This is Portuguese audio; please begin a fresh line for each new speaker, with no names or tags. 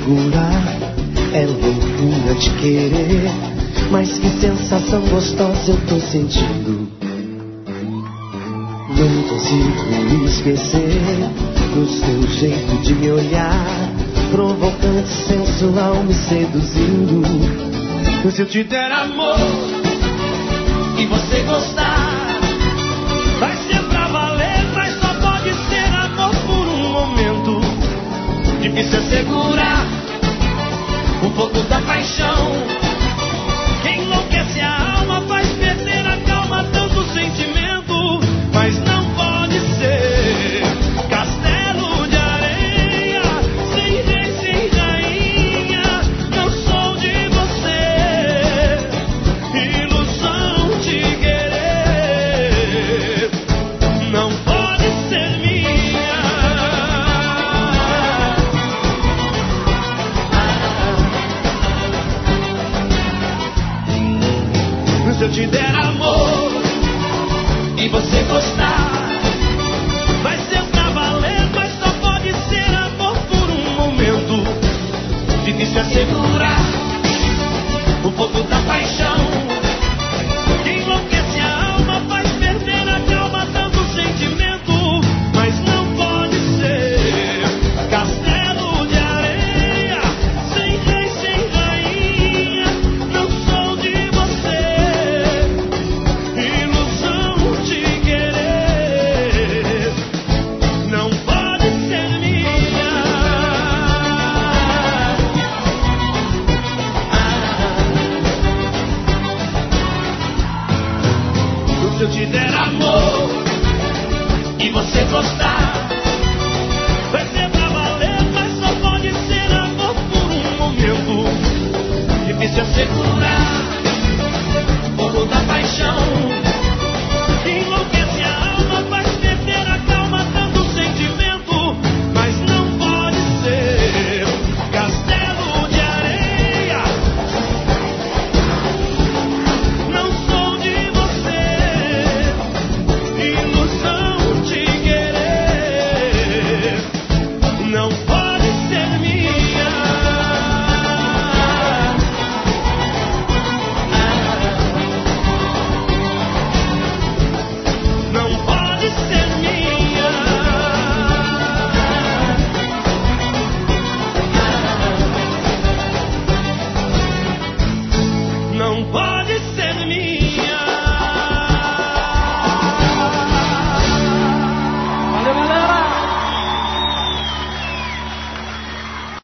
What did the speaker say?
segurar, é loucura te querer, mas que sensação gostosa eu tô sentindo. Não consigo esquecer do seu jeito de me olhar, provocante, sensual, me seduzindo. Se eu te der amor e você gostar, vai ser pra valer, mas só pode ser amor por um momento. Difícil é segurar o fogo da paixão,